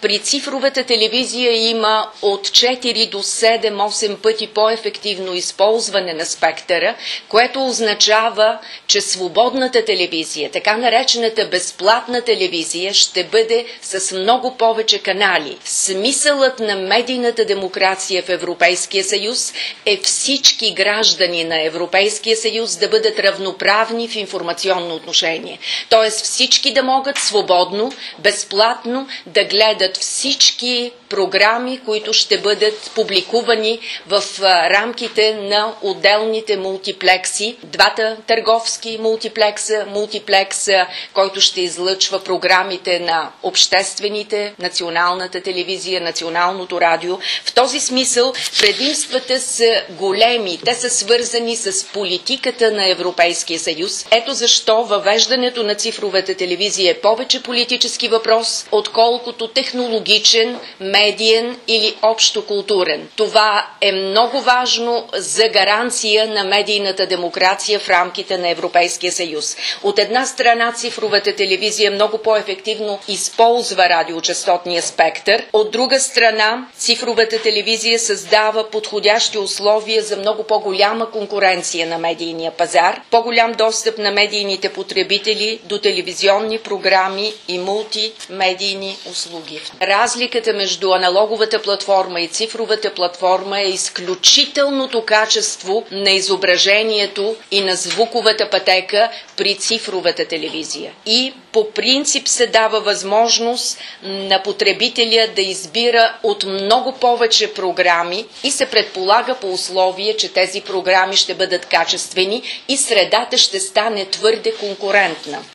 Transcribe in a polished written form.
При цифровата телевизия има от 4 до 7-8 пъти по-ефективно използване на спектъра, което означава, че свободната телевизия, така наречената безплатна телевизия, ще бъде с много повече канали. Смисълът на медийната демокрация в Европейския съюз е всички граждани на Европейския съюз да бъдат равноправни в информационно отношение. Тоест всички да могат свободно, безплатно да гледат всички програми, които ще бъдат публикувани в рамките на отделните мултиплекси. Двата търговски мултиплекса, който ще излъчва програмите на обществените, националната телевизия, националното радио. В този смисъл предимствата са големи. Те са свързани с политиката на Европейския съюз. Ето защо въвеждането на цифровата телевизия е повече политически въпрос, отколкото технологичен, медиен или общо културен. Това е много важно за гаранция на медийната демокрация в рамките на Европейския съюз. От една страна цифровата телевизия много по-ефективно използва радиочестотния спектър, от друга страна цифровата телевизия създава подходящи условия за много по-голяма конкуренция на медийния пазар, по-голям достъп на медийните потребители до телевизионни програми и мултимедийни услуги. Разликата между аналоговата платформа и цифровата платформа е изключителното качество на изображението и на звуковата пътека при цифровата телевизия. И по принцип се дава възможност на потребителя да избира от много повече програми и се предполага по условие, че тези програми ще бъдат качествени и средата ще стане твърде конкурентна.